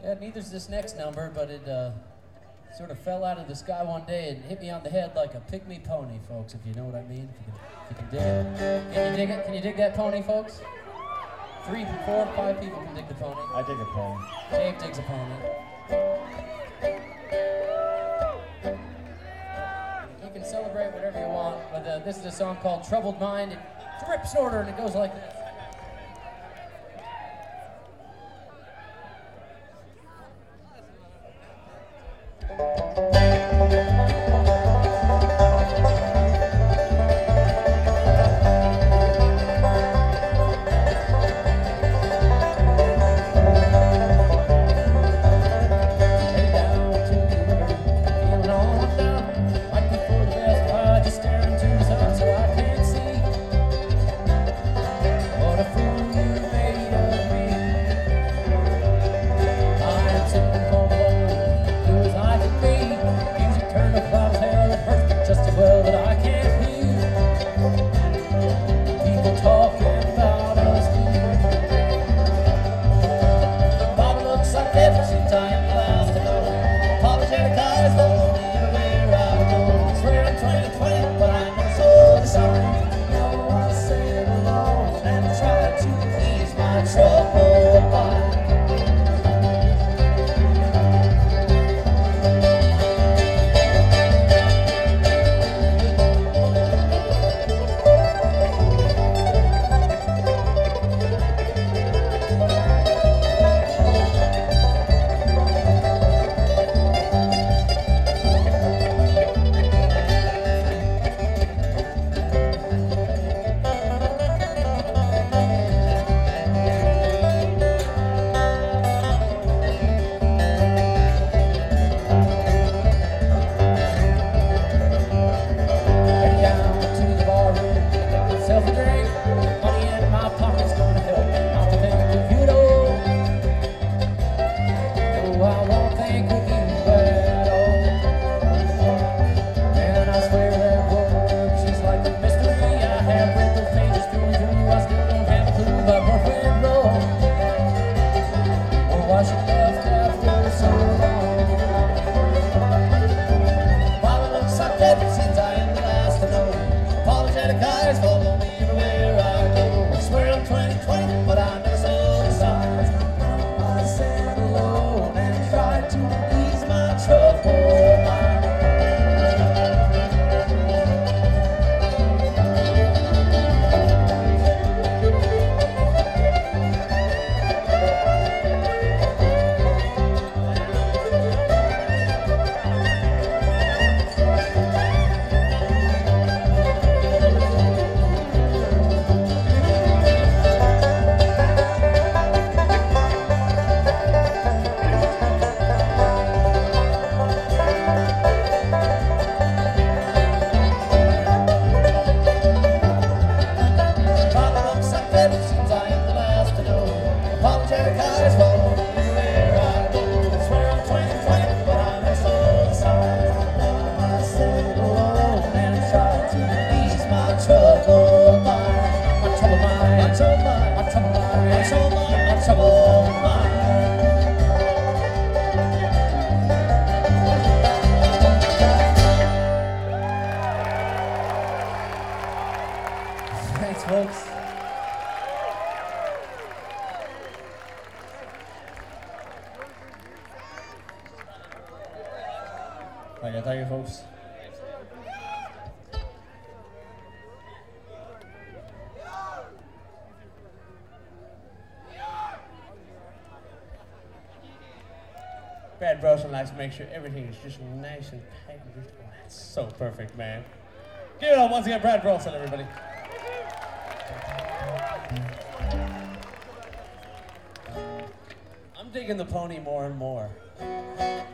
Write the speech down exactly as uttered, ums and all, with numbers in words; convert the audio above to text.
Yeah, neither's this next number, but it uh, sort of fell out of the sky one day and hit me on the head like a pygmy pony, folks, if you know what I mean. If you can, if you can dig it. Can you dig it? Can you dig that pony, folks? Three, four, five people can dig the pony. I dig a pony. Dave digs a pony. You can celebrate whatever you want, but uh, this is a song called Troubled Mind. It's a rip snorter, and it goes like this. Thank you, thank you, folks. Brad Brosen likes to make sure everything is just nice and tight and just, oh, that's so perfect, man. Give it up once again, Brad Brosen, everybody. I'm digging the pony more and more.